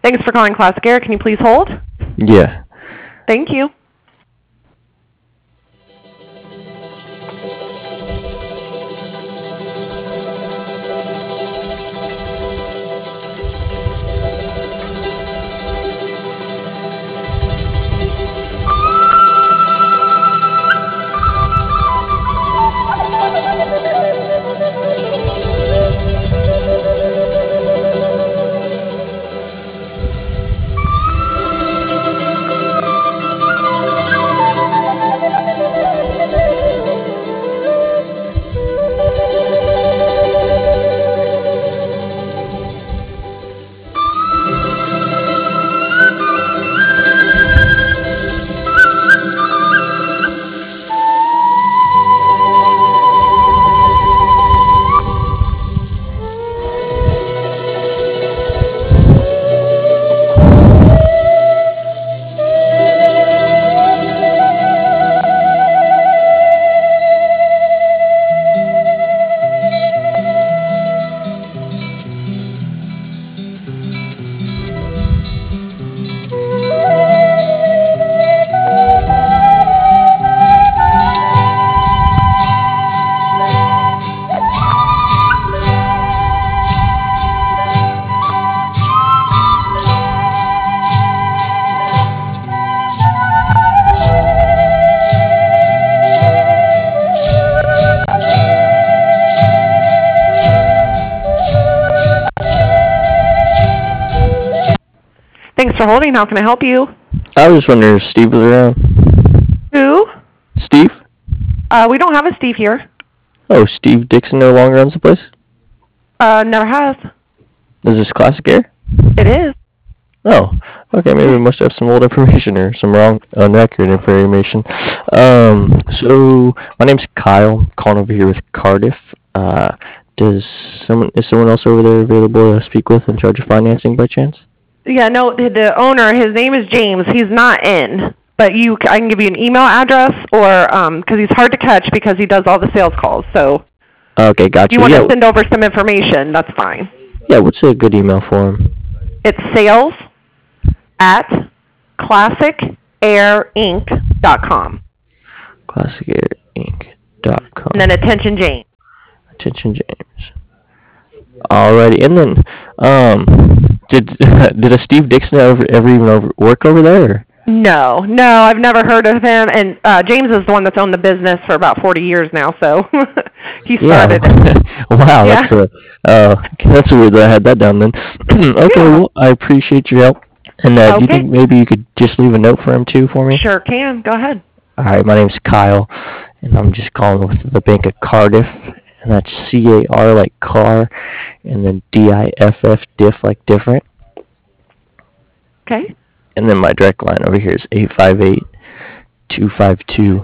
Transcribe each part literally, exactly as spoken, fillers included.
Thanks for calling Classic Air. Can you please hold? Yeah. Thank you. Thanks for holding. How can I help you? I was just wondering if Steve was around. Who? Steve? Uh, we don't have a Steve here. Oh, Steve Dixon no longer owns the place? Uh, never has. Is this Classic Air? It is. Oh, okay, maybe we must have some old information or some wrong, inaccurate information. Um, so, my name's Kyle, I'm calling over here with Cardiff. Uh, does someone, is someone else over there available to speak with in charge of financing by chance? Yeah, no, the, the owner, his name is James. He's not in. But you, I can give you an email address or, um, because he's hard to catch because he does all the sales calls. So, Okay, if gotcha. you want Yeah, to send over some information, that's fine. yeah, what's a good email for him? It's sales at classic air inc dot com. classic air inc dot com. And then attention James. Attention James. Alrighty, and then, um, did did a Steve Dixon ever, ever even over, work over there? Or? No, no, I've never heard of him. And uh, James is the one that's owned the business for about forty years now, so he started Yeah. it. Wow, Yeah. that's a uh, that's weird that I had that down then. Okay, Yeah. well, I appreciate your help. And uh, do you Okay. think maybe you could just leave a note for him too for me? Sure can. Go ahead. All right, my name's Kyle, and I'm just calling with the Bank of Cardiff, and that's C A R like car, and then D I F F, diff like different. Okay. And then my direct line over here is eight five eight, two five two,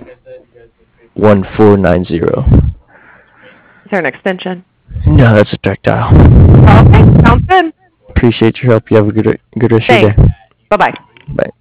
one four nine zero. Is there an extension? No, that's a direct dial. Okay, sounds good. Appreciate your help. You have a good good rest of your Thanks. day. Bye-bye. Bye.